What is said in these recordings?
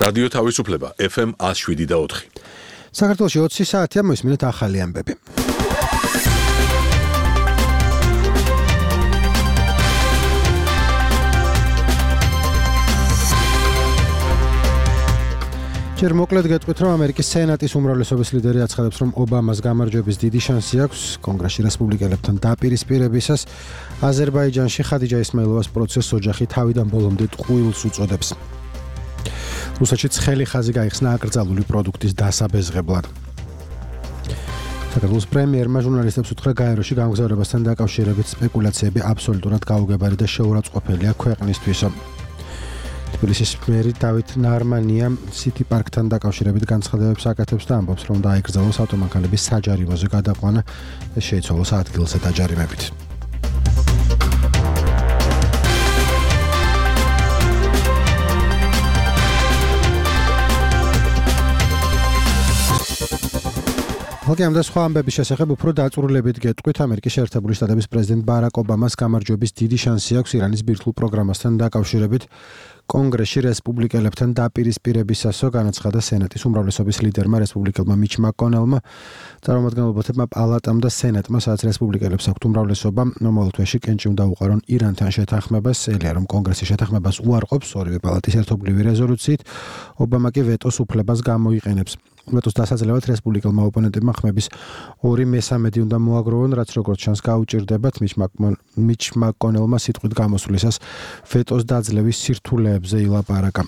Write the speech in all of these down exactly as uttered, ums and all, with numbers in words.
რადიო თავისუფლება ეფ ემ ათს შვიდი და ოთხი. საქართველოში ოცი საათია მოისმინეთ ახალი ამბები. ჯერ მოკლედ გეტყვით, რომ ამერიკის სენატის უმრავლესობის ლიდერი აცხადებს, რომ ობამას გამარჯვების დიდი შანსი აქვს კონგრესში რესპუბლიკელებთან დაპირისპირებისას. აზერბაიჯანში ხადიჯა ისმაილოვას პროცესს ოჯახი თავიდან ბოლომდე ტყუილს უწოდებს. რუსეთში ცხელი ხაზი გაიხსნა აკრძალული პროდუქტის დასაბეზღებლად. საქართველოს პრემიერმა ჟურნალისტებს უთხრა გაეროში გამგზავრებასთან დაკავშირებით სპეკულაციები აბსოლუტურად გაუგებარი და შეურაცხყოფელია ქვეყნისთვისო. თბილისის მერი დავით ნარმანია სიტი პარკთან დაკავშირებით განცხადებებს აკეთებს და ამბობს, რომ დაიკრძალოს ავტომანქანების საჯარიმოზე გადაყვანა და შეიცვალოს ადგილზე დაჯარიმებით. ხალხი და სხვა ამბების შესახებ უფრო დაწვრილებით გეტყვით. ამერიკის შეერთებული შტატების პრეზიდენტ ბარაკ ობამას გამარჯვების დიდი შანსი აქვს ირანის ბირთვულ პროგრამასთან დაკავშირებით. კონგრესში რესპუბლიკელებთან დაპირისპირებისასო განაცხადა სენატის უმრავლესობის ლიდერმა რესპუბლიკელმა მიჩ მაკონელმა, წარმომადგენლობათა პალატამ და სენატმა, სადაც რესპუბლიკელებს აქვთ უმრავლესობა, მომავალ თვეში კენჭი უნდა უყარონ ირანთან შეთანხმებას. ელია, რომ კონგრესი შეთანხმებას უარყოფს ორივე პალატის ერთობლივი რეზოლუციით, ობამა კი ვეტოს უფლებას გამოიყენებს. ვეტოს დასაძლევად რესპუბლიკელმა ოპონენტებმა ხმების ორი მესამედი უნდა მოაგროვონ, რაც როგორც ჩანს გაუჭირდებათ. მიჩ მაკონელმა სიტყვით გამოსვლისას ვეტოს დაძლევის სირთულეებზე ილაპარაკა.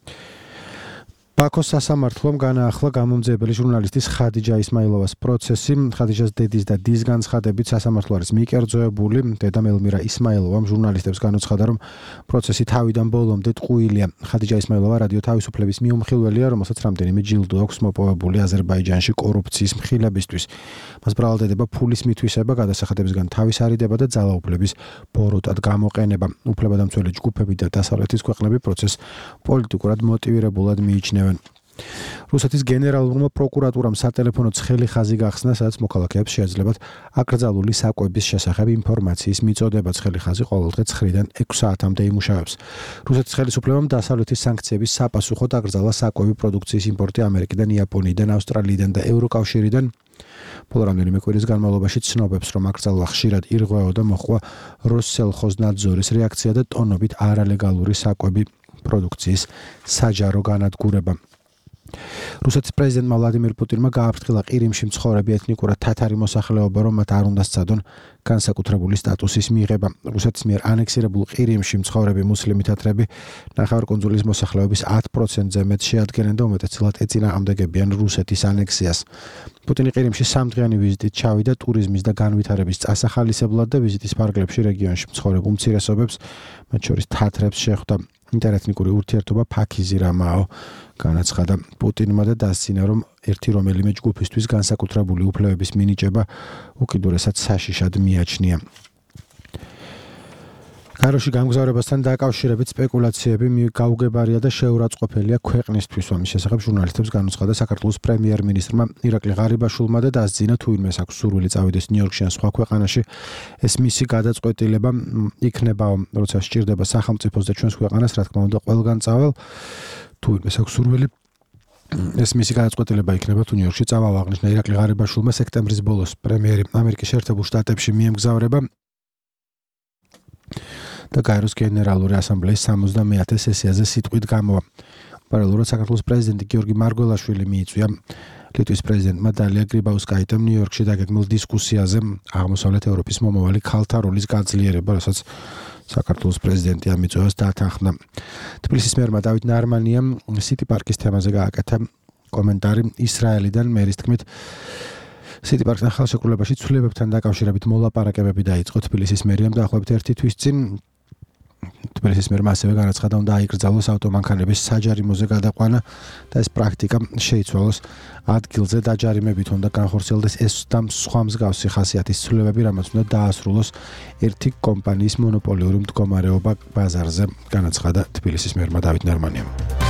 ბაქოს სასამართლომ განაახლა გამომძიებელი ჟურნალისტის ხადიჯა ისმაილოვას პროცესი. ხადიჯას დედის და დის განცხადებით სასამართლო არის მიკერძოებული. დედამ ელმირა ისმაილოვამ ჟურნალისტებს განუცხადა, რომ პროცესი თავიდან ბოლომდე ტყუილია. ხადიჯა ისმაილოვა რადიო თავისუფლების მიუმხილველია, რომელსაც რამდენიმე ჯილდო აქვს მოპოვებული აზერბაიჯანში კორუფციის მხილებისთვის. მას ბრალდებოდა ფულის მითვისება, გადასახადებისგან თავის არიდება და ძალაუფლების ბოროტად გამოყენება. უფლებადამცველი ჯგუფები და დასავლეთის ქვეყნები პროცესს პოლიტიკურად მოტივირებულად მიიჩნევენ. რუსეთის გენერალურმა პროკურატურამ სატელეფონო ცხელი ხაზი გახსნა, სადაც მოქალაქეებს შეეძლებათ აკრძალული საკვების შესახებ ინფორმაციის მიწოდება. ცხელი ხაზი ყოველდღე ცხრიდან ექვს საათამდე იმუშავებს. რუსეთის ხელისუფლებამ დასავლეთის სანქციების საპასუხოდ აკრძალა საკვები პროდუქციის იმპორტი ამერიკიდან, იაპონიიდან, ავსტრალიიდან და ევროკავშირიდან. ბოლო რამდენიმე კვირის განმავლობაში ცნობებს, რომ აკრძალვა ხშირად ირღვეო და მოჰყვა როსსელხოზნადზორის რეაქცია და ტონობით არალეგალური საკვები პროდუქციის საჯარო განადგურება. რუსეთის პრეზიდენტმა ვლადიმირ პუტინმა გააფრთხილა ყირიმში მცხოვრები ეთნიკურად თათარი მოსახლეობა, რომ მათ არ უნდა სცადონ განსაკუთრებული სტატუსის მიღება. რუსეთის მიერ ანექსირებულ ყირიმში მცხოვრები მუსლიმი თათრები ნახევარკუნძულის მოსახლეობის ათ პროცენტზე მეტ შეადგენენ და უმეტესწილად ეწინააღმდეგებიან რუსეთის ანექსიას. პუტინი ყირიმში სამდღიანი ვიზიტით ჩავიდა ტურიზმის და განვითარების წასახალისებლად და ვიზიტის ფარგლებში რეგიონში მცხოვრებ უმცირესობებს, მათ შორის თათრებს შეხვდა. ინტერეთნიკური ურთიერთობა ფაქიზი რამაო განაცხადა პუტინმა და დასცინა, რომ ერთი რომელიმე ჯგუფისთვის განსაკუთრებული უფლებების მინიჭება უკიდურესად საშიშად მიაჩნია. გაეროში გამგზავრებასთან დაკავშირებით სპეკულაციები გაუგებარია და შეურაცხყოფელია ქვეყნისთვის. ამის შესახებ ჟურნალისტებს განუცხადა საქართველოს პრემიერ-მინისტრმა ირაკლი ღარიბაშვილმა და დასძინა, თუ ვინმეს აქვს სურვილი წავიდეს ნიუ-იორკში ან სხვა ქვეყანაში, ეს მისი გადაწყვეტილება იქნება, როცა სჭირდება სახელმწიფოს და ჩვენს ქვეყანას, რა თქმა უნდა, ყველგან წავალ. თუ ვინმეს აქვს სურვილი, ეს მისი გადაწყვეტილება იქნება, თუ ნიუ-იორკში წავალ. აღნიშნა ირაკლი ღარიბაშვილმა სექტემბრის ბოლოს პრემიერი ამერიკის შეერთებულ შტატებში მიემგზავრება და გაეროს გენერალური ასამბლეის სამოცდამეათე სესიაზე სიტყვით გამოვა. პარალელურად საქართველოს პრეზიდენტი გიორგი მარგველაშვილი მიიწვია ლიტვის პრეზიდენტმა დალია გრიბაუსკაიტემ ნიუ-იორკში დაგეგმილ დისკუსიაზე აღმოსავლეთ ევროპის მომავალი ქალთა როლის გაძლიერება, რასაც საქართველოს პრეზიდენტი ამ მიწვევას დათანხმდა. თბილისის მერმა დავით ნარმანიამ სიტი პარკის თემაზე გააკეთა კომენტარი ისრაელიდან. მერის თქმით, სიტი პარკთან ხელშეკრულებაში ცვლილებებთან დაკავშირებით მოლაპარაკებები დაიწყო. თბილისის მერიამ დაახლოებით ერთი თვის წინ თბილისის მერმა ასევე განაცხადა, უნდა აიკრძალოს ავტომანქანების საჯარიმოზე გადაყვანა და ეს პრაქტიკა შეიცვალოს ადგილზე დაჯარიმებით. უნდა განხორციელდეს ეს და სხვა მსგავსი ხასიათის ცვლილებები, რამაც უნდა დაასრულოს ერთი კომპანიის მონოპოლიური მდგომარეობა ბაზარზე, განაცხადა თბილისის მერმა დავით ნარმანიამ.